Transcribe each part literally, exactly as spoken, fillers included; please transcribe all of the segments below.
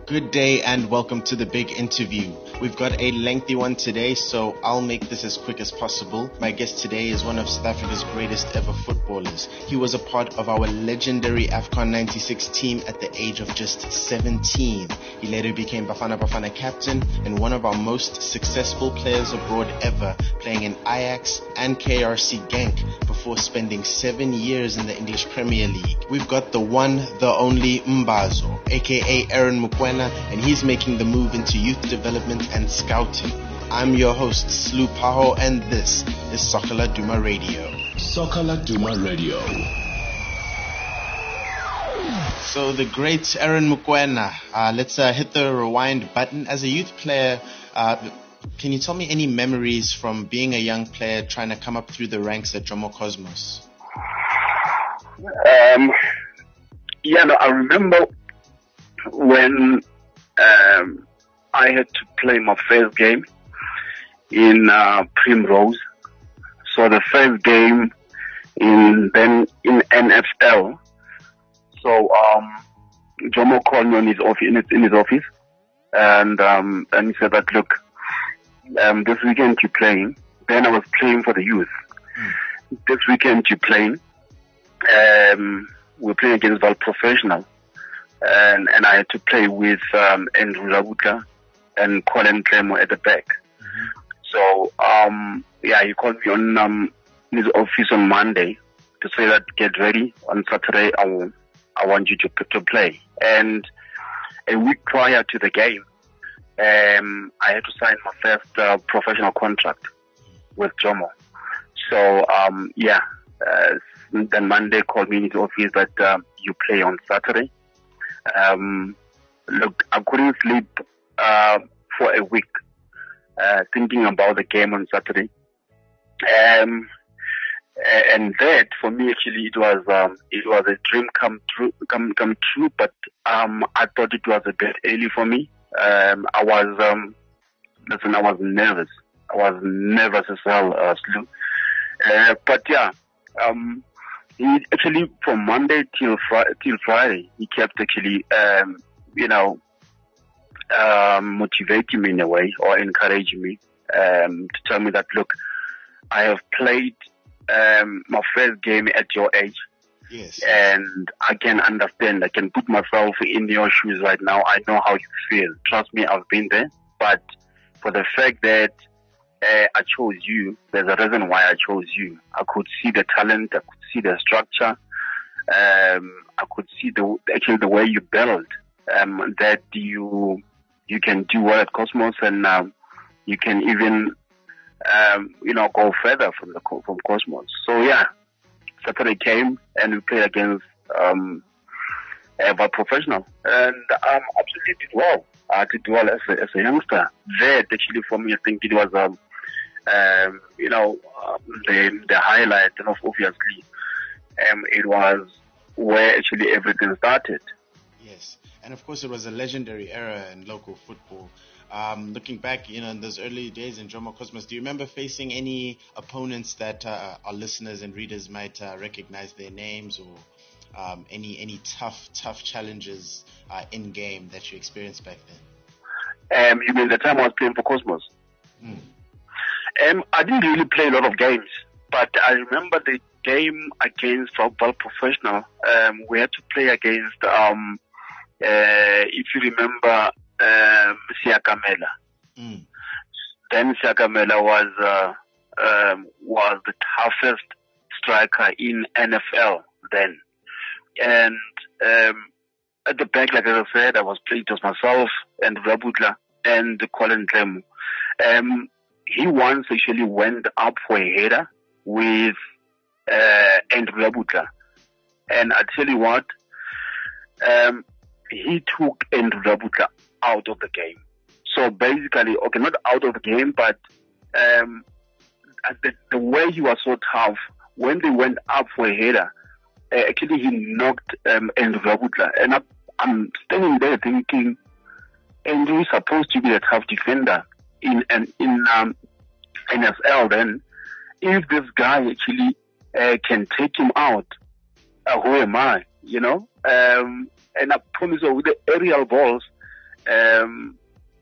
Good day and welcome to the big interview. We've got a lengthy one today, so I'll make this as quick as possible. My guest today is one of South Africa's greatest ever footballers. He was a part of our legendary AFCON ninety-six team at the age of just seventeen. He later became Bafana Bafana captain and one of our most successful players abroad ever, playing in Ajax and K R C Genk before spending seven years in the English Premier League. We've got the one, the only Mbazo, aka Aaron Mokoena, and he's making the move into youth development and scouting. I'm your host, Slu Paho, and this is Soccer Laduma Radio. Soccer Laduma Radio. So the great Aaron Mokoena, uh, let's uh, hit the rewind button. As a youth player, uh, can you tell me any memories from being a young player trying to come up through the ranks at Jomo Cosmos? Um, yeah, no, I remember when um, I had to play my first game in uh, Primrose. So the first game in then in N F L. So um, Jomo called me in his office, in his, in his office, and um, and he said that, look, um, this weekend you're playing. Then I was playing for the youth. Mm. This weekend you're playing. Um, we're playing against Val Professional. And, and I had to play with um, Andrew Rabutla and Colin Clemo at the back. Mm-hmm. So, um, yeah, he called me on um, his office on Monday to say that get ready. On Saturday, I, will, I want you to, to play. And a week prior to the game, um, I had to sign my first uh, professional contract with Jomo. So, um, yeah, uh, then Monday called me in his office that uh, you play on Saturday. Um, look, I couldn't sleep uh, for a week uh, thinking about the game on Saturday. Um, and that, for me, actually, it was um, it was a dream come true, come come true. But um, I thought it was a bit early for me. Um, I was um, listen, I was nervous. I was nervous as hell, uh, Slu. Uh, but yeah. Um, He actually, from Monday till Friday, till Friday, he kept actually, um, you know, um, motivating me in a way or encouraging me, um, to tell me that, look, I have played, um, my first game at your age. Yes. And I can understand, I can put myself in your shoes right now. I know how you feel. Trust me, I've been there. But for the fact that, Uh, I chose you. There's a reason why I chose you. I could see the talent. I could see the structure. Um, I could see the actually the way you build. Um, that you you can do well at Cosmos, and um, you can even um, you know go further from the from Cosmos. So yeah, Saturday came and we played against um, a professional, and um, absolutely did well. I did well as a, as a youngster. That actually for me, I think it was um. Um, you know, um, the the highlight, and obviously, um, it was where actually everything started. Yes, and of course it was a legendary era in local football. Um, looking back, you know, in those early days in Jomo Cosmos, do you remember facing any opponents that uh, our listeners and readers might uh, recognize their names, or um, any any tough tough challenges uh, in game that you experienced back then? Um, you mean the time I was playing for Cosmos? Hmm. Um, I didn't really play a lot of games, but I remember the game against Val Professional. Um, we had to play against, um, uh, if you remember, um, Siakamela. Mm. Then Siakamela was uh, um, was the toughest striker in N F L then, and um, at the back, like I said, I was playing just myself and Rabutla and Colin Clemo. Um, He once actually went up for a header with uh, Andrew Rabutla. And I tell you what, um, he took Andrew Rabutla out of the game. So basically, okay, not out of the game, but um, the, the way he was so tough, when they went up for a header, uh, actually he knocked um, Andrew Rabutla. And I, I'm standing there thinking, Andrew is supposed to be a tough defender in an in um, N F L. Then, if this guy actually uh, can take him out, uh, who am I? You know. Um, and I promise you, with the aerial balls, um,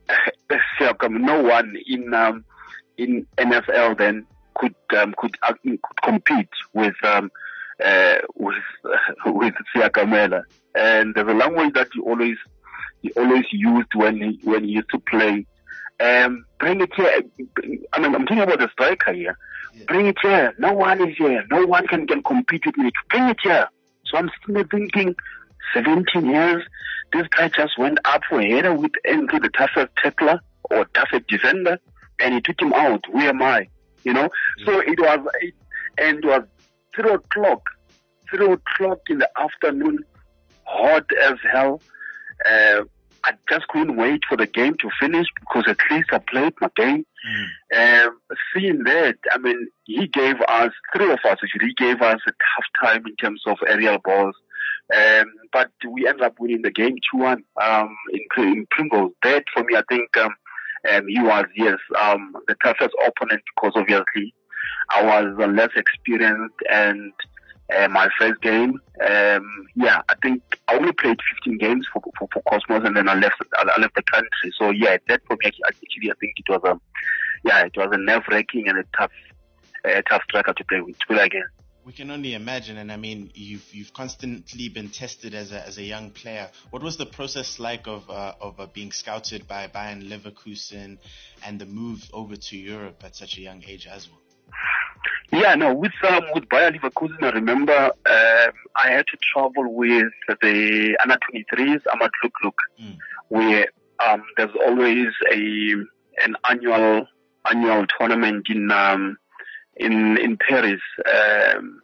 no one in um, in N F L then could um, could, uh, could compete with um, uh, with uh, with Siakamela. And there's a language that he always he always used when he when he used to play. Um, bring it here. I mean, I'm talking about the striker here. Yeah. Bring it here. No one is here. No one can, can compete with me. Bring it here. So I'm sitting there thinking, seventeen years, this guy just went up for a header with into the toughest tackler or toughest defender, and he took him out. Where am I? You know? Yeah. So it was, it, and it was three o'clock, three o'clock in the afternoon, hot as hell. Uh, I just couldn't wait for the game to finish because at least I played my game. Mm. Um, seeing that, I mean, he gave us, three of us actually, he gave us a tough time in terms of aerial balls. Um, but we ended up winning the game two one um, in, in Primrose. That, for me, I think um, um, he was, yes, um, the toughest opponent because obviously I was uh, less experienced and Uh, my first game, um, yeah, I think I only played fifteen games for, for, for Cosmos, and then I left, I left the country. So yeah, that for me, actually, I think it was a, yeah, it was a nerve-wracking and a tough, uh, tough striker to play with, to play again. We can only imagine, and I mean, you've you've constantly been tested as a as a young player. What was the process like of uh, of uh, being scouted by Bayern Leverkusen and the move over to Europe at such a young age as well? Yeah, no, with um, with Bayer Leverkusen, I remember um, I had to travel with the under twenty-threes, Ahmad Lukluk, mm. where um, there's always a an annual annual tournament in um, in in Paris. Um,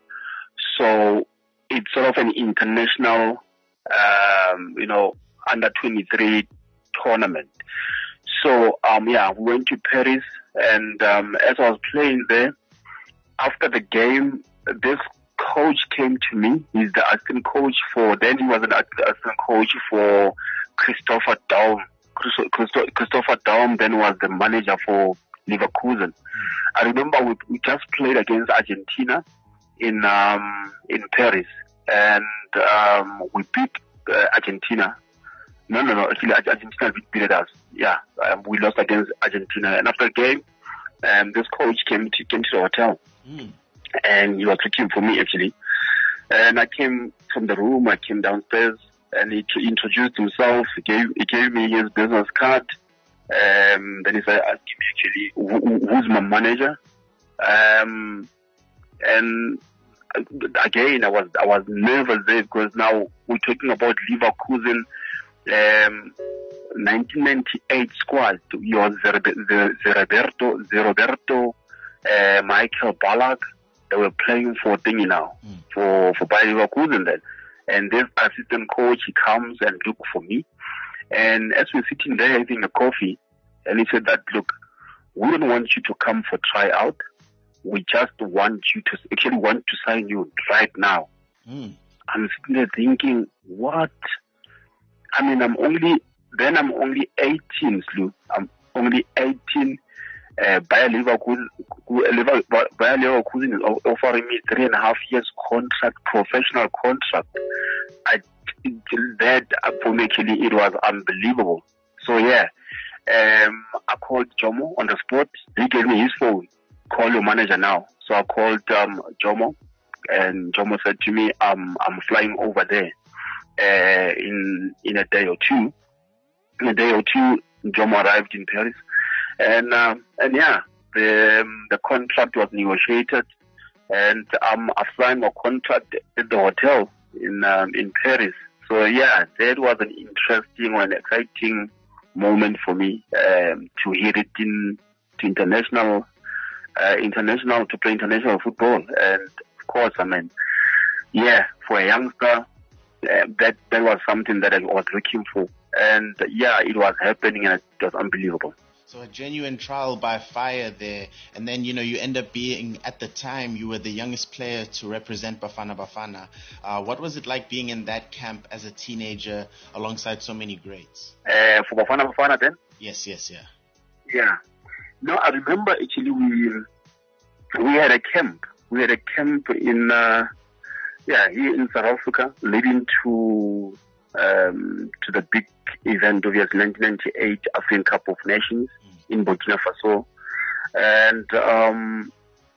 so it's sort of an international, um, you know, under twenty-three tournament. So um, yeah, we went to Paris, and um, as I was playing there. After the game, this coach came to me. He's the assistant coach for, then he was an assistant coach for Christopher Daum. Christopher Daum then was the manager for Leverkusen. I remember we, we just played against Argentina in um, in Paris, and um, we beat uh, Argentina. No, no, no, actually Argentina beat us. Yeah, um, we lost against Argentina. And after the game, um, this coach came to, came to the hotel. Mm. And he was looking for me actually. And I came from the room, I came downstairs, and he introduced himself. He gave, he gave me his business card. Um, then he said, asked me actually, who, who's my manager? Um, and again, I was, I was nervous there because now we're talking about Leverkusen, um, nineteen ninety-eight squad. He was Zeroberto, Zeroberto, uh, Michael Ballack. They were playing for thingy now, mm. for, for Bayer Leverkusen then. And this assistant coach, he comes and look for me. And as we're sitting there having a coffee, and he said that, look, we don't want you to come for tryout. We just want you to, actually want to sign you right now. Mm. I'm sitting there thinking, what? I mean, I'm only, then I'm only eighteen, Slu. I'm only eighteen. Uh, Bayer Leverkusen, Bayer Leverkusen is offering me three and a half years contract, professional contract. I, that for me actually it was unbelievable. So yeah, um, I called Jomo on the spot. He gave me his phone. Call your manager now. So I called um, Jomo, and Jomo said to me, "I'm I'm flying over there uh, in in a day or two." In a day or two, Jomo arrived in Paris. And, um, and yeah, the, um, the contract was negotiated, and um, I signed my contract at the hotel in, um, in Paris. So yeah, that was an interesting and exciting moment for me, um, to hear it in, to international, uh, international, to play international football. And of course, I mean, yeah, for a youngster, uh, that, that was something that I was looking for. And yeah, it was happening, and it was unbelievable. So a genuine trial by fire there. And then, you know, you end up being, at the time, you were the youngest player to represent Bafana Bafana. Uh, what was it like being in that camp as a teenager alongside so many greats? Uh, for Bafana Bafana then? Yes, yes, yeah. Yeah. No, I remember actually we, we had a camp. We had a camp in, uh, yeah, here in South Africa, leading to um, to the big event, obviously, nineteen ninety-eight African Cup of Nations in Burkina Faso. And um,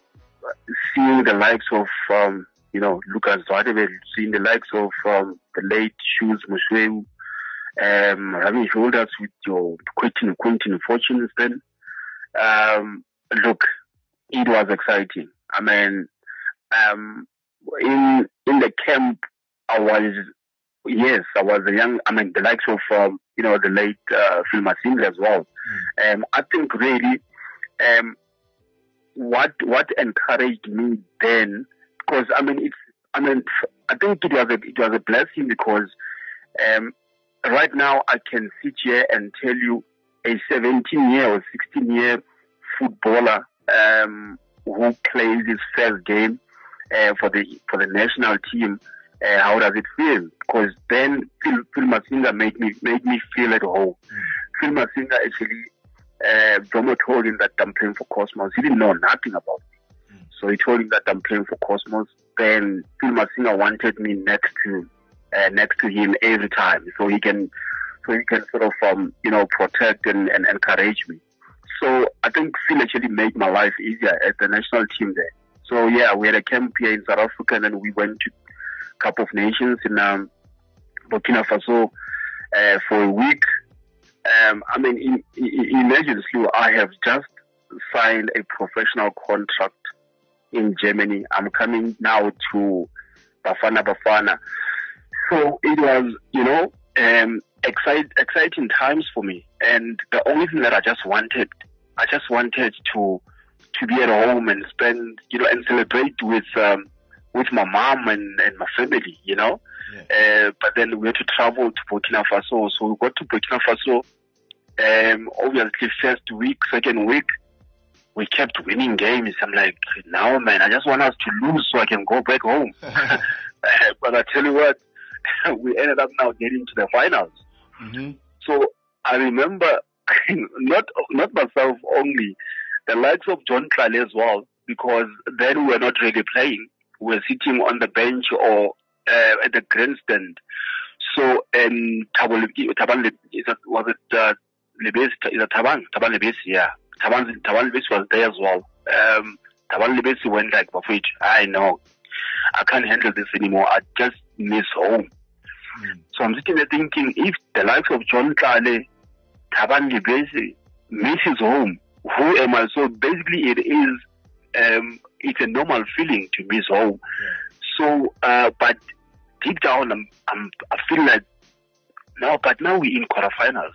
seeing the likes of, um, you know, Lucas Radebe, seeing the likes of um, the late Shoes Mosweu, um, having shoulders with your Quentin, Quentin Fortunes then. Um, look, it was exciting. I mean, um, in in the camp, I was, yes, I was a young, I mean, the likes of, um, you know, the late uh, Phil Masinga as well. Mm. Um, I think really, um, what what encouraged me then, because I mean, it's, I mean, I think it was a it was a blessing because um, right now I can sit here and tell you a seventeen year or sixteen year footballer um, who plays his first game uh, for the for the national team. Uh, how does it feel? Because then Phil, Phil Masinga made me made me feel at home. Mm. Phil Masinga actually, uh, Jomo told him that I'm playing for Cosmos. He didn't know nothing about me, mm. so he told him that I'm playing for Cosmos. Then Phil Masinga wanted me next to uh, next to him every time, so he can so he can sort of um, you know protect and, and encourage me. So I think Phil actually made my life easier at the national team there. So yeah, we had a camp here in South Africa, and then we went to Cup of Nations in um, Burkina Faso uh, for a week. Um, I mean, in, in, imagine, Slu, I have just signed a professional contract in Germany. I'm coming now to Bafana Bafana. So it was, you know, um, excite, exciting times for me. And the only thing that I just wanted, I just wanted to to be at home and spend, you know, and celebrate with um, with my mom and, and my family, you know. Yeah. Uh, but then we had to travel to Burkina Faso. So we got to Burkina Faso. Um, obviously, first week, second week, we kept winning games. I'm like, no, man, I just want us to lose so I can go back home. uh, but I tell you what, we ended up now getting to the finals. Mm-hmm. So I remember, not not myself only, the likes of John Tlale as well, because then we were not really playing. We were sitting on the bench or uh, at the grandstand. So, um, Taban, is it, was it uh, Lebesi? Is it Taban? Taban Lebesi, yeah. Taban, Taban Lebesi was there as well. Um, Taban Lebesi went like, Bafwit, I know, I can't handle this anymore. I just miss home. Mm. So I'm sitting there thinking, if the likes of John Tlale, Taban Lebesi misses home, who am I? So basically it is, um, it's a normal feeling to miss home. Yeah. So, uh, but deep down, I'm, I'm, I feel like, no, but now we're in quarterfinals.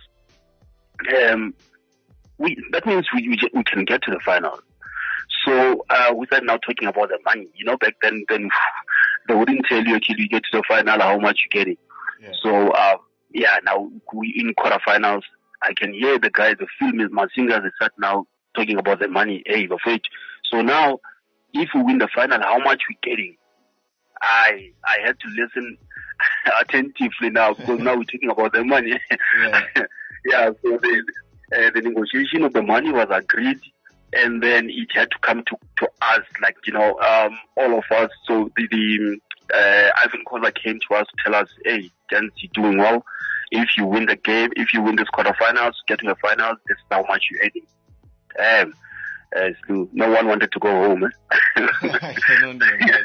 Um, we, that means we, we, we can get to the finals. So, uh, we start now talking about the money. You know, back then, then they wouldn't tell you until you get to the final how much you're getting. Yeah. So, uh, yeah, now we in quarterfinals. I can hear the guys, the film is my singers, they start now talking about the money. Hey, of it. So now, if we win the final, how much we're getting? I I had to listen attentively now because now we're talking about the money. Yeah. Yeah. So the uh, the negotiation of the money was agreed, and then it had to come to, to us, like you know, um, all of us. So the, the uh, Ivan Khoza came to us to tell us, hey, Jens, you're doing well. If you win the game, if you win this quarterfinals, get to the finals, this is how much you're earning. Damn. Uh, so no one wanted to go home. Eh? I can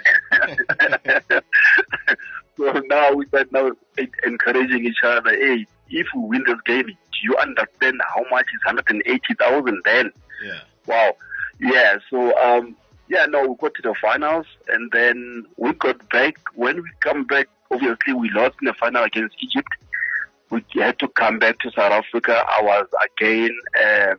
only So now we start now encouraging each other. Hey, if we win this game, do you understand how much is one hundred eighty thousand then? Yeah. Wow. Yeah. So um, yeah. No, we got to the finals, and then we got back. When we come back, obviously we lost in the final against Egypt. We had to come back to South Africa. I was again uh,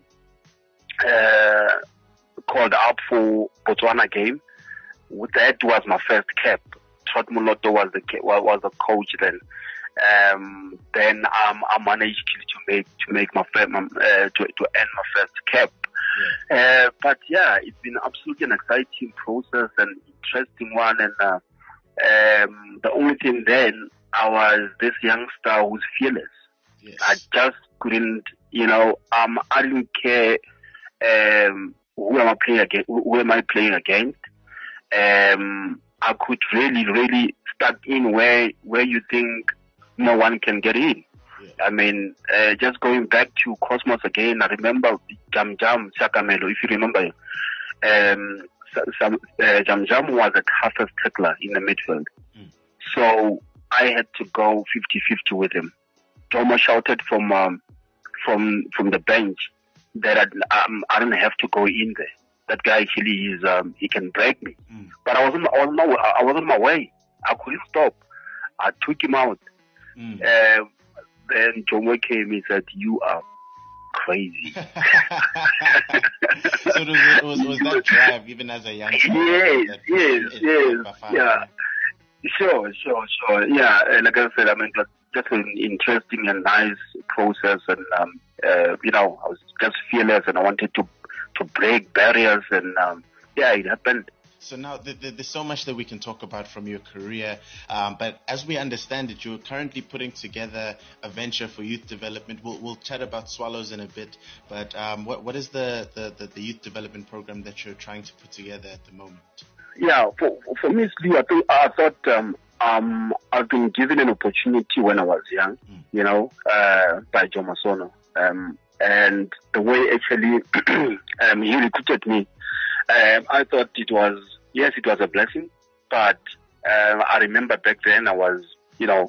uh, called up for Botswana game. That was my first cap. Trot Moloto was the was the coach then. Um, then um, I managed to make to make my first, uh, to to end my first cap. Yeah. Uh, but yeah, it's been absolutely an exciting process and interesting one. And uh, um, the only thing then, I was this youngster who's fearless. Yes. I just couldn't, you know, um, I didn't care um, who am I playing against. Who am I playing against? Um, I could really, really start in where where you think no one can get in. Yeah. I mean, uh, just going back to Cosmos again, I remember Jam Jam Sakamelo, if you remember, um, some, uh, Jam Jam was the toughest tackler in the midfield. Mm. So I had to go fifty-fifty with him. Tomo shouted from um, from from the bench that I, um, I don't have to go in there. That guy actually is um, he can break me. Mm. But I wasn't I was on my, I was on my way. I couldn't stop. I took him out. Mm. Uh, then Jomo came and said, "You are crazy." So it was, it was, was that drive even as a youngster? Yes, that, yes, it, yes, Bafana, yeah. Sure, sure, sure. Yeah, uh, like I said, I mean, it was just an interesting and nice process, and um, uh, you know, I was just fearless, and I wanted to to break barriers, and um, yeah, it happened. So now th- th- there's so much that we can talk about from your career, um, but as we understand it, you're currently putting together a venture for youth development. We'll, we'll chat about Swallows in a bit, but um, what what is the, the, the, the youth development program that you're trying to put together at the moment? Yeah, for for me, Lee, I think I thought um, um, I've been given an opportunity when I was young, Mm. you know, uh, by Joe Masono, um, and the way actually um, he recruited me, um, I thought it was yes, it was a blessing, but um, I remember back then I was, you know,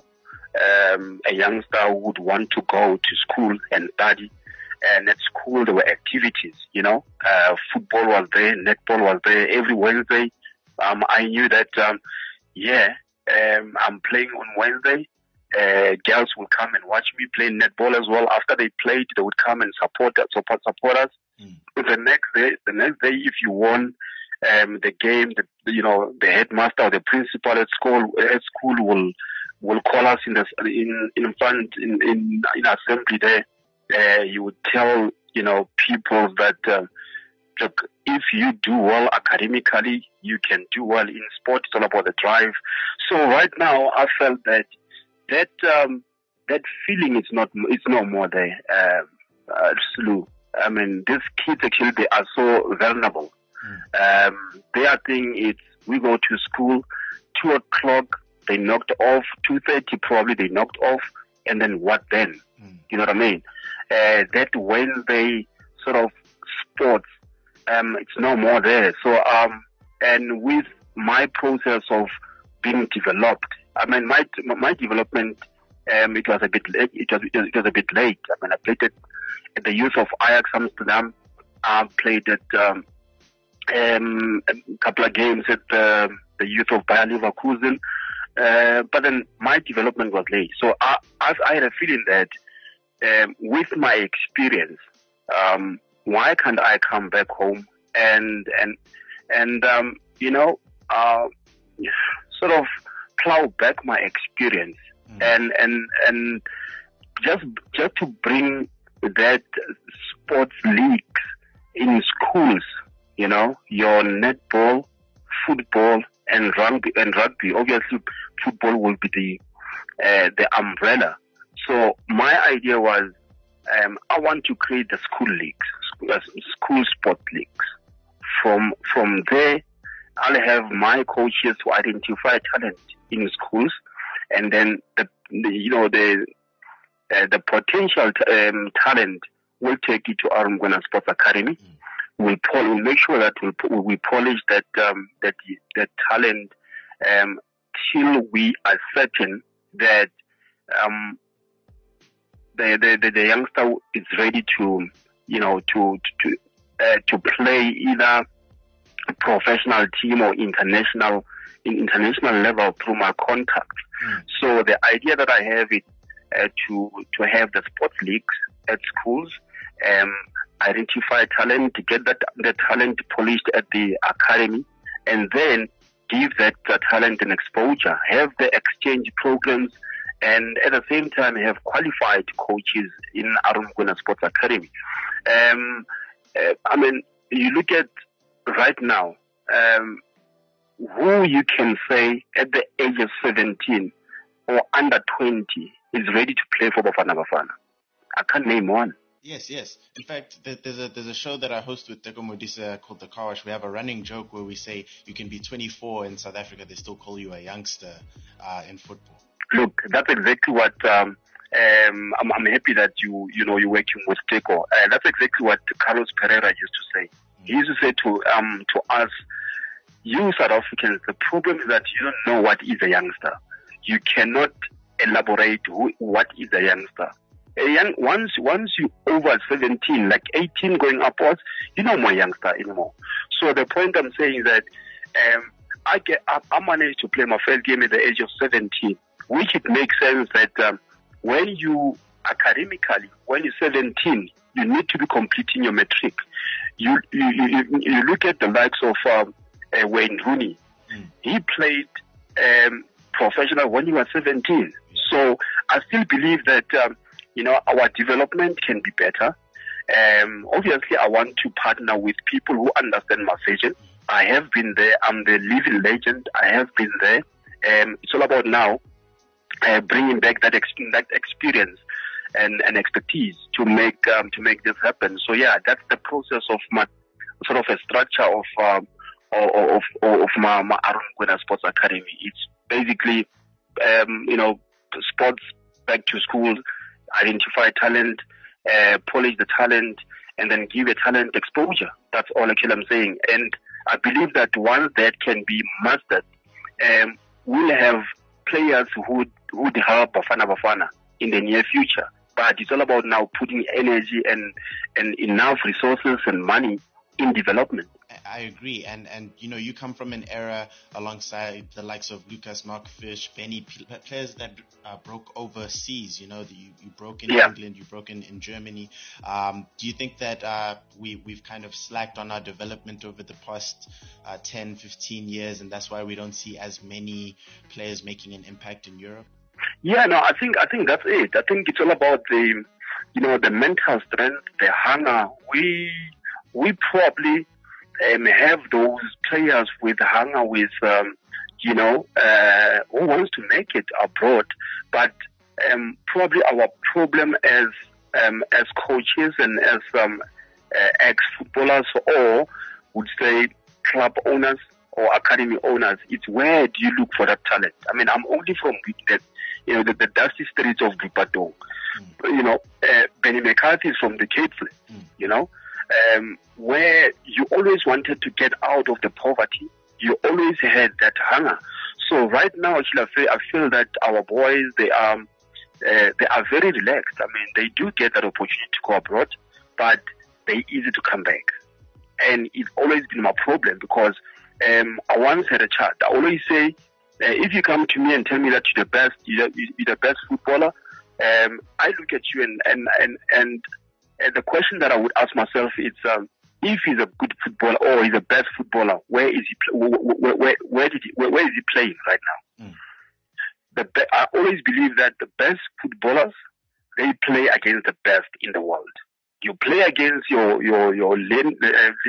um, a youngster who would want to go to school and study. And at school there were activities, you know, uh, football was there, netball was there every Wednesday. Um, I knew that, um, yeah, um, I'm playing on Wednesday. Uh, girls will come and watch me play netball as well. After they played, they would come and support support support us. Mm. The next day, the next day, if you won um, the game, the, you know, the headmaster or the principal at school at school will will call us in the in in front in in, in assembly there. Uh, you would tell you know people that. Uh, Look, if you do well academically, you can do well in sport. It's all about the drive. So right now, I felt that that um, that feeling is not it's no more there. Um, uh, Sulu. I mean, these kids actually they are so vulnerable. Mm. Um, their thing is we go to school, two o'clock they knocked off, two thirty probably they knocked off, and then what then? Mm. You know what I mean? Uh, that Wednesday sort of sports. Um, it's no more there. So, um, and with my process of being developed, I mean, my my development, um, it was a bit late. It was it was a bit late. I mean, I played it at the youth of Ajax Amsterdam. I played it um, um, a couple of games at the, the youth of Bayer Leverkusen. Uh, but then my development was late. So I I, I had a feeling that um, with my experience. Um, Why can't I come back home and and and um, you know uh, sort of plow back my experience mm. and and and just just to bring that sports leagues in schools, you know, your netball, football, and rugby and rugby. Obviously, football will be the uh, the umbrella. So my idea was. Um, I want to create the school leagues, school sport leagues. From from there, I'll have my coaches to identify talent in schools, and then the, the you know the uh, the potential t- um, talent will take it to our Mgwena Sports Academy. Mm. We'll, pol- we'll make sure that we'll, we polish that um, that that talent um, till we are certain that. Um, The, the, the youngster is ready to, you know, to, to, uh, to play either a professional team or international, in international level through my contacts. Mm. So the idea that I have is uh, to, to have the sports leagues at schools, um, identify talent, get that, the talent polished at the academy, and then give that uh, talent an exposure, have the exchange programs, and at the same time have qualified coaches in Arun Mgwena Sports Academy. Um, uh, I mean, you look at right now, um, who you can say at the age of seventeen or under twenty is ready to play for Bafana Bafana. I can't name one. Yes, yes. In fact, there's a there's a show that I host with Teko Modisa called The Car Wash. We have a running joke where we say you can be twenty-four in South Africa, they still call you a youngster uh, in football. look, that's exactly what. Um, um, I'm, I'm happy that you you know you're working with Teko. Uh, that's exactly what Carlos Pereira used to say. He used to say to um to us, you South Africans, the problem is that you don't know what is a youngster. You cannot elaborate who, what is a youngster. A young, once once you over seventeen, like eighteen going upwards, you're no more youngster anymore. So the point I'm saying is that um, I get I, I managed to play my first game at the age of seventeen, which it makes sense that um, when you academically, when you're seventeen, you need to be completing your matric. You you you, you look at the likes of um, uh, Wayne Rooney. Mm. He played um, professional when he was seventeen. So I still believe that um, you know our development can be better. Um, obviously, I want to partner with people who understand my vision. I have been there. I'm the living legend. I have been there. Um, it's all about now uh, bringing back that, ex- that experience and, and expertise to make um, to make this happen. So yeah, that's the process of my sort of a structure of um, of, of of my, my Aaron Kwena Sports Academy. It's basically um, you know sports back to school, identify talent, uh, polish the talent, and then give a talent exposure. That's all actually I'm saying. And I believe that once that can be mastered, um, we'll have players who would, who would help Bafana Bafana in the near future. But it's all about now putting energy and, and enough resources and money in development. I agree. And, and, you know, you come from an era alongside the likes of Lucas Markfish, Benny, players that uh, broke overseas. You know, the, you, you broke in yeah. England, you broke in, in Germany. Um, do you think that uh, we, we've kind of slacked on our development over the past uh, ten, fifteen years, and that's why we don't see as many players making an impact in Europe? Yeah, no, I think I think that's it. I think it's all about the, you know, the mental strength, the hunger. We we probably um, have those players with hunger, with um, you know, uh, who wants to make it abroad. But um, probably our problem as um, as coaches and as um, uh, ex-footballers, or would say club owners or academy owners, it's where do you look for that talent? I mean, I'm only from the, you know, the, the dusty streets of Dupato. Mm. You know, uh, Benny McCarthy is from the Cape Flats, mm. you know, um, where you always wanted to get out of the poverty. You always had that hunger. So right now, actually, I feel, I feel that our boys, they are, uh, they are very relaxed. I mean, they do get that opportunity to go abroad, but they're easy to come back. And it's always been my problem because um, I once had a chat. I always say, uh, if you come to me and tell me that you're the best, you're, you're the best footballer, um, I look at you and and and and, and the question that I would ask myself is, um, if he's a good footballer or he's the best footballer, where is he? Where where, where, where did he? Where, where is he playing right now? Mm. The be- I always believe that the best footballers, they play against the best in the world. You play against your your your Lionel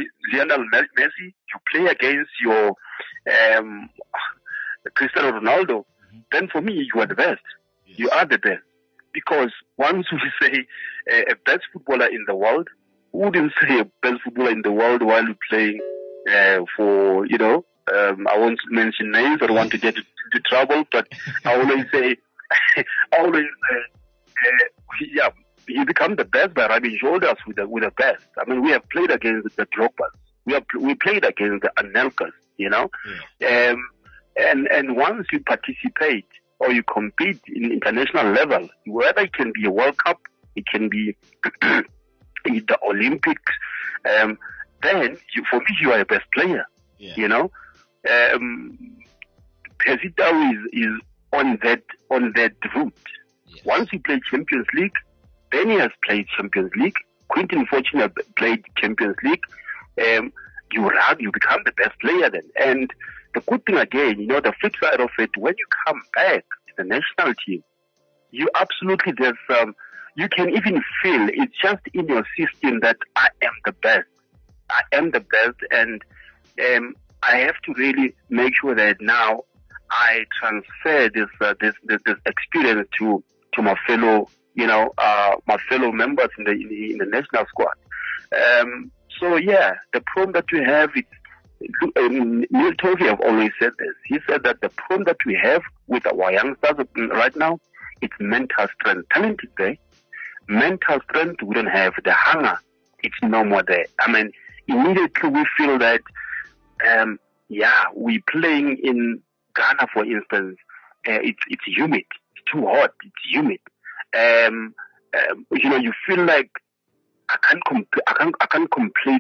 Messi. You play against your um, Cristiano Ronaldo. Mm-hmm. Then for me, you are the best. Yes. You are the best, because once we say uh, a best footballer in the world, who wouldn't say a best footballer in the world while you're playing uh, for, you know, um, I won't mention names. I don't want to get into trouble, but I always say, I always say, uh, yeah. You become the best by rubbing shoulders with the with the best. I mean, we have played against the Drogbas. We have we played against the Anelkas. You know, yeah. um, and and once you participate or you compete in international level, whether it can be a World Cup, it can be the Olympics, um, then you, for me you are the best player. Yeah. You know, um, Percy Tau is is on that on that route. Yes. Once you play Champions League, then he has played Champions League. Quinton Fortune played Champions League. Um, you run, you become the best player then. And the good thing again, you know, the flip side of it, when you come back to the national team, you absolutely there's um, you can even feel it's just in your system that I am the best. I am the best, and um, I have to really make sure that now I transfer this uh, this, this this experience to to my fellow. You know, uh, my fellow members in the, in the, in the national squad. Um, so yeah, the problem that we have is um, Neil Tovey have always said this. He said that the problem that we have with our youngsters right now, it's mental strength. Talent is there. Mental strength we don't have. The hunger, it's no more there. I mean, immediately we feel that, um, yeah, we playing in Ghana, for instance. Uh, it's it's humid. It's too hot. It's humid. Um, um, you know, you feel like I can't comp- I can't I can't complete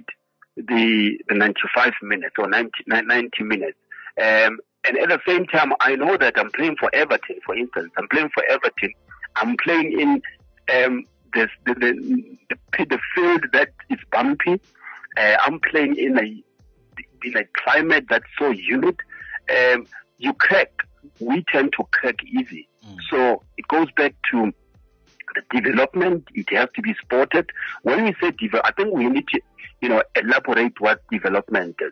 the the ninety-five minutes or ninety, ninety minutes. Um, and at the same time, I know that I'm playing for Everton, for instance. I'm playing for Everton. I'm playing in um, this, the, the the the field that is bumpy. Uh, I'm playing in a in a climate that's so humid. Um, you crack. We tend to crack easy. Mm. So it goes back to the development. It has to be spotted. When we say develop, I think we need to, you know, elaborate what development is.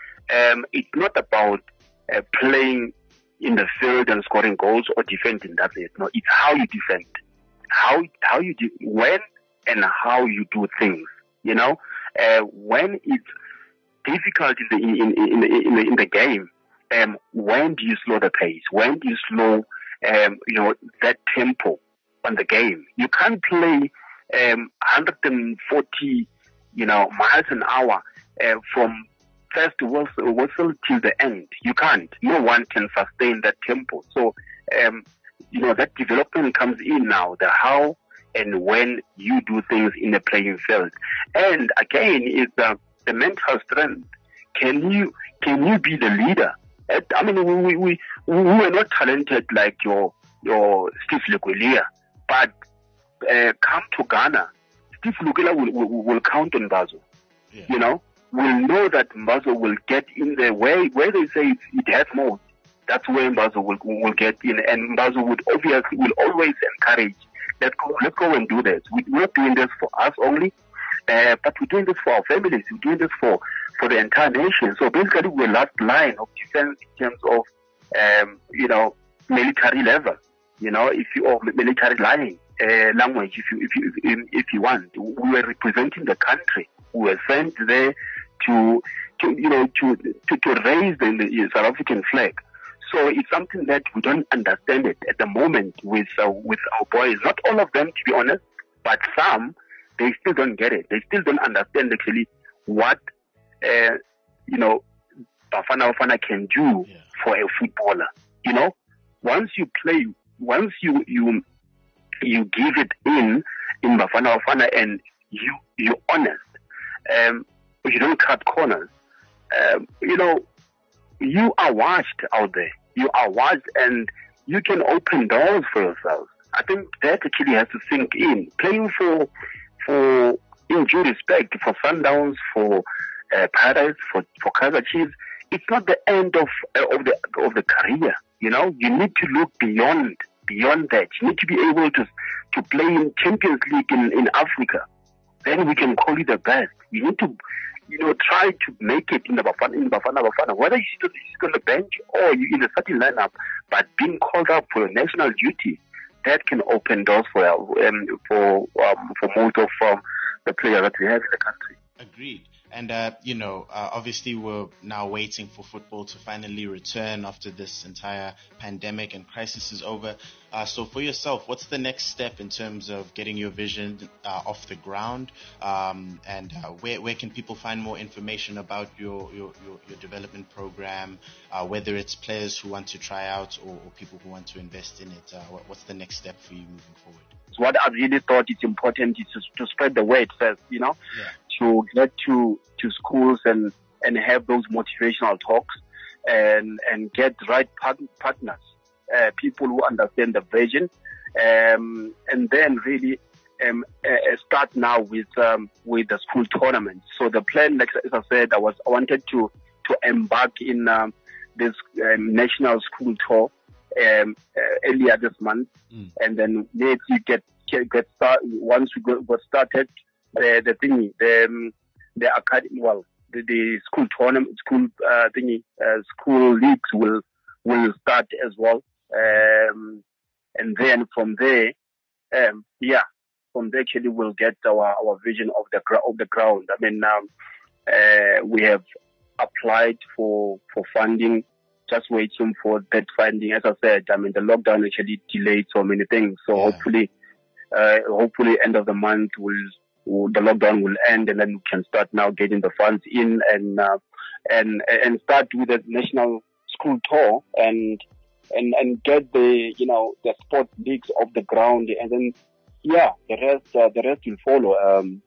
Um, it's not about uh, playing in the field and scoring goals or defending. That's it. No, it's how you defend, how how you de- when and how you do things. You know, uh, when it's difficult in the in in, in, in, the, in the game, um, when do you slow the pace? When do you slow, um, you know, that tempo on the game? You can't play um, one hundred forty, you know, miles an hour uh, from first whistle, whistle till the end. You can't. No one can sustain that tempo. So, um, you know, that development comes in now, the how and when you do things in the playing field. And again, is the, the mental strength. Can you can you be the leader? I mean, we we we were not talented like your your Steve Lugulia, but uh, come to Ghana, Steve Lugulia will, will will count on Mbazo. Yeah. You know, we'll know that Mbazo will get in there where where they say it, it has more. That's where Mbazo will will get in, and Mbazo would obviously will always encourage. Let's go, let's go and do this. We, we're not doing this for us only, uh, but we're doing this for our families. We're doing this for, for the entire nation. So basically, we're last line of defense in terms of, um, you know, military level. You know, if you or military line uh, language, if you if you if, if you want, we were representing the country. We were sent there to, to you know, to to, to raise the, the South African flag. So it's something that we don't understand it at the moment with uh, with our boys. Not all of them, to be honest, but some, they still don't get it. They still don't understand actually what, uh, you know, Bafana Bafana can do yeah. for a footballer. You know, once you play, once you you you give it in in Bafana Bafana and you you're honest, um, you don't cut corners. Um, you know. You are watched out there. You are watched, and you can open doors for yourself. I think that actually has to sink in. Playing for, for in due respect, for Sundowns, for uh, Pirates, for for Kaizer Chiefs, it's not the end of uh, of the of the career. You know, you need to look beyond beyond that. You need to be able to to play in Champions League in, in Africa. Then we can call you the best. You need to. You know, try to make it in the Bafana, in Bafana, Bafana, whether you sit on the bench or you in a starting lineup, but being called up for a national duty, that can open doors for um, for um, for most of um, the players that we have in the country. Agreed. And, uh, you know, uh, obviously we're now waiting for football to finally return after this entire pandemic and crisis is over. Uh, so for yourself, what's the next step in terms of getting your vision uh, off the ground? Um, and uh, where where can people find more information about your, your, your, your development program, uh, whether it's players who want to try out or, or people who want to invest in it? Uh, what, what's the next step for you moving forward? What I really thought it's important is to, to spread the word first, you know, yeah. to get to, to schools and, and have those motivational talks and, and get right part- partners, uh, people who understand the vision, um, and then really um, uh, start now with um, with the school tournaments. So the plan, like as I said, I was I wanted to to embark in um, this um, national school tour. Um, uh, earlier this month, mm. and then maybe get get, get start once we got, got started. Uh, the thingy, the um, the academy, well, the, the school tournament, school uh, thingy, uh, school leagues will will start as well, um, and then from there, um, yeah, from there actually we'll get our, our vision of the of the ground. I mean, um, uh, we have applied for, for funding, just waiting for that funding. As I said, I mean, the lockdown actually delayed so many things. So yeah. hopefully, uh, hopefully end of the month will, will, the lockdown will end, and then we can start now getting the funds in and, uh, and, and start with the national school tour and, and, and get the, you know, the sports leagues off the ground. And then, yeah, the rest, uh, the rest will follow. Um,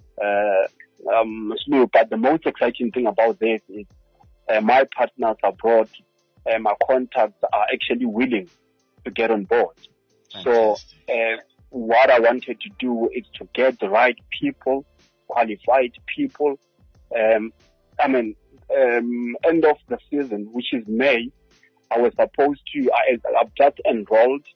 uh, um, but the most exciting thing about this is, uh, my partners abroad, uh, my contacts are actually willing to get on board. Fantastic. So, uh, what I wanted to do is to get the right people, qualified people. Um, I mean, um, end of the season, which is May, I was supposed to, I, I've just enrolled,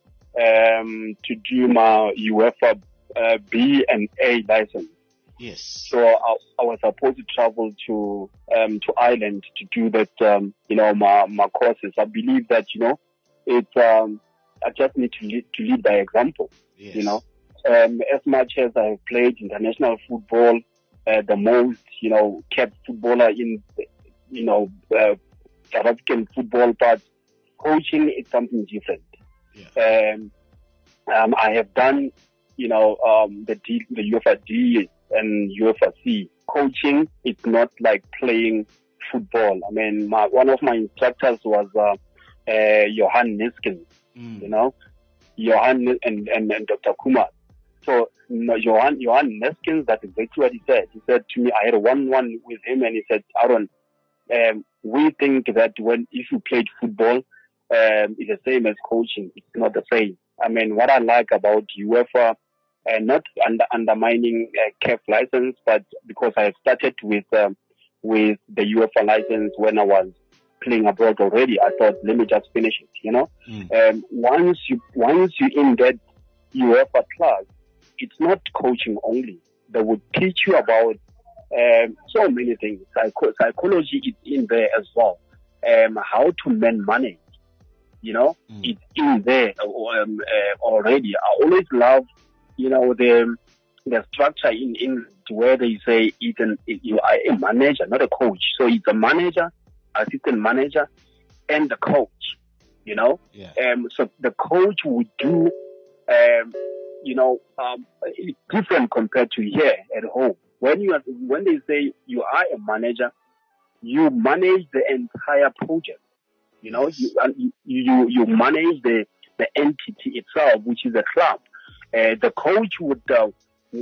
um, to do my UEFA, uh, B and A license. Yes. So I, I was supposed to travel to, um, to Ireland to do that, um, you know, my, my courses. I believe that, you know, it, um, I just need to lead, to lead by example, yes. You know, um, as much as I have played international football, uh, the most, you know, kept footballer in, you know, uh, South African football, but coaching is something different. Yeah. Um, um, I have done, you know, um, the D, the UEFA D and UEFA C. Coaching, it's not like playing football. I mean, my, one of my instructors was, uh, uh, Johan Neskens, mm. you know, Johan and, and, and Doctor Kumar. So, you know, Johan, Johan Neskens, that's exactly what he said. He said to me, I had a one-one with him, and he said, Aaron, um, we think that when, if you played football, um, it's the same as coaching. It's not the same. I mean, what I like about UEFA, uh, not under, undermining uh, C A F license, but because I started with, um, with the UEFA license when I was playing abroad already, I thought, let me just finish it, you know? Mm. Um, once you, once you in that UEFA class, it's not coaching only. They would teach you about, um, so many things. Psycho- psychology is in there as well. Um, how to man manage, you know, mm. it's in there, um, uh, already. I always love, you know, the, the structure in England where they say it's an, you are a manager, not a coach. So it's a manager, assistant manager, and the coach, you know. Yeah. Um, so the coach would do, um, you know, um, it's different compared to here at home. When you are, when they say you are a manager, you manage the entire project. You know, yes. you, you you manage the the entity itself, which is a club. Uh, the coach would, uh,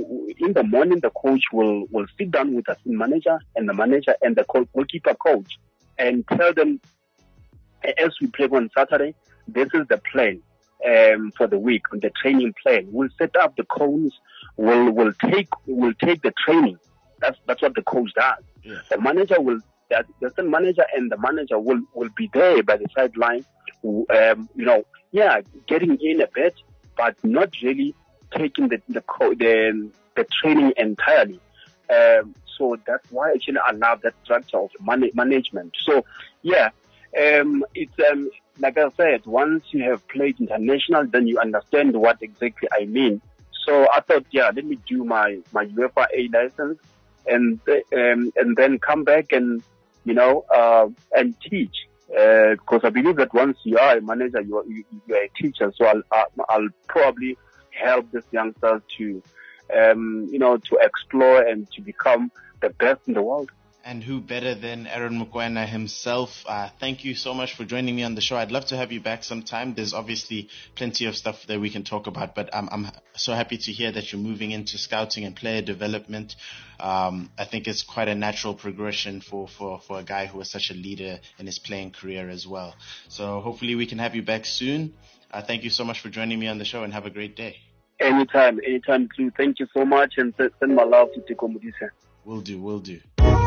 in the morning, the coach will will sit down with the manager and the manager and the goalkeeper coach and tell them, as we play on Saturday, this is the plan. Um, for the week, on the training plan, we'll set up the cones. We'll will take will take the training. That's that's what the coach does. Yeah. The manager will, the assistant manager and the manager will will be there by the sideline. Um, you know, yeah, getting in a bit, but not really taking the the co- the, the training entirely. Um, so that's why actually I love that structure of man- management. So yeah, um, it's um. Like I said, once you have played international, then you understand what exactly I mean. So I thought, yeah, let me do my, my UEFA A license and, um, and then come back and, you know, uh, and teach. Uh, because I believe that once you are a manager, you are, you, you are a teacher. So I'll, I'll, I'll probably help these youngsters to, um, you know, to explore and to become the best in the world. And who better than Aaron Mokoena himself? Uh, thank you so much for joining me on the show. I'd love to have you back sometime. There's obviously plenty of stuff that we can talk about, but I'm, I'm so happy to hear that you're moving into scouting and player development. Um, I think it's quite a natural progression for, for, for a guy who was such a leader in his playing career as well. So hopefully we can have you back soon. Uh, thank you so much for joining me on the show, and have a great day. Anytime, anytime too. Thank you so much, and send my love to Teko Modise. Will do, will do.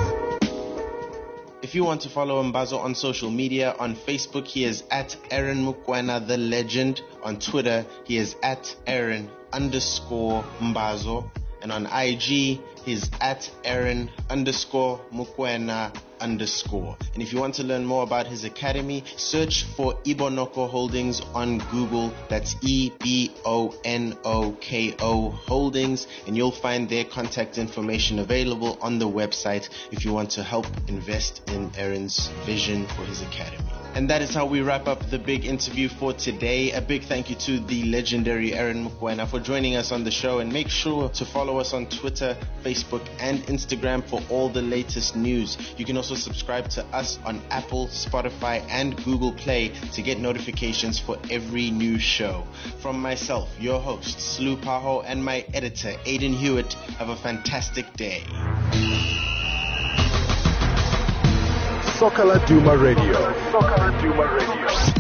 If you want to follow Mbazo on social media, on Facebook, he is at Aaron Mokoena, the legend. On Twitter, he is at Aaron underscore Mbazo. And on I G, he's at Aaron underscore Mokoena underscore. And if you want to learn more about his academy, search for Ibonoko Holdings on Google. That's E B O N O K O Holdings. And you'll find their contact information available on the website if you want to help invest in Aaron's vision for his academy. And that is how we wrap up the big interview for today. A big thank you to the legendary Aaron Mokoena for joining us on the show. And make sure to follow us on Twitter, Facebook, and Instagram for all the latest news. You can also subscribe to us on Apple, Spotify, and Google Play to get notifications for every new show. From myself, your host, Slu Paho, and my editor, Aidan Hewitt, have a fantastic day. Soccer Laduma Radio. Soccer Laduma Radio.